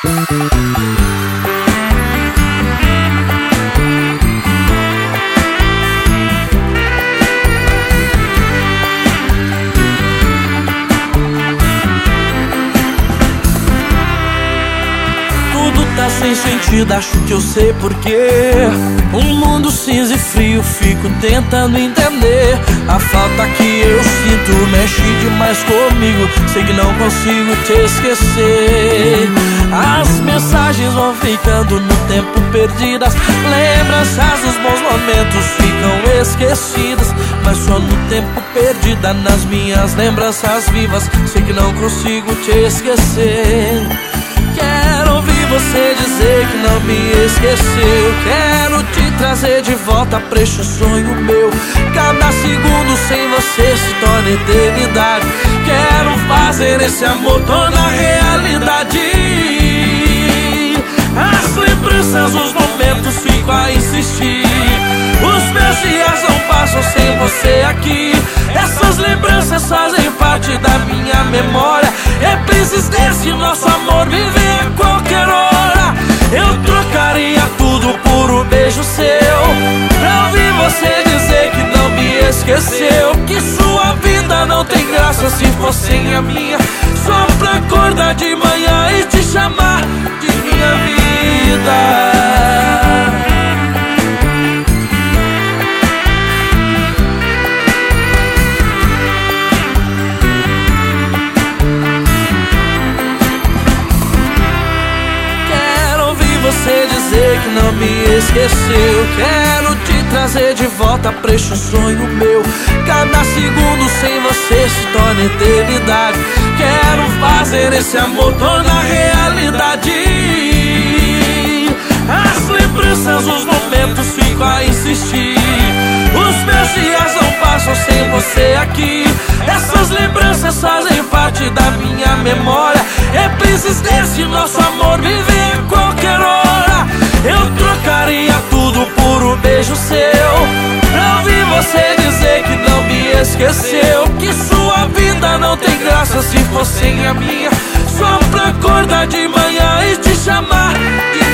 Tá sem sentido, acho que eu sei porquê. Um mundo cinza e frio, fico tentando entender. A falta que eu sinto mexe demais comigo. Sei que não consigo te esquecer. As mensagens vão ficando no tempo perdidas. Lembranças dos bons momentos ficam esquecidas. Mas só no tempo perdida, nas minhas lembranças vivas. Sei que não consigo te esquecer. Quero ouvir você dizer que não me esqueceu. Quero te trazer de volta pra este sonho meu. Cada segundo sem você se torna eternidade. Quero fazer esse amor tornar realidade. As lembranças, os momentos ficam a insistir. Os meus dias não passam sem você aqui. Essas lembranças fazem parte da minha memória. Reprises desse nosso amor viver a qualquer hora. Eu trocaria tudo por um beijo seu, pra ouvir você dizer que não me esqueceu. Que sua vida não tem graça se for sem a minha. Só pra acordar de manhã e te chamar de minha vida. Você dizer que não me esqueceu. Quero te trazer de volta pra este sonho meu. Cada segundo sem você se torna eternidade. Quero fazer esse amor tornar realidade. As lembranças, os momentos ficam a insistir. Os meus dias não passam sem você aqui. Essas lembranças fazem parte da minha memória. Reprises desse nosso amor viver a qualquer hora. Eu trocaria tudo por um beijo seu, pra ouvir você dizer que não me esqueceu. Que sua vida não tem graça se for sem a minha. Só pra acordar de manhã e te chamar de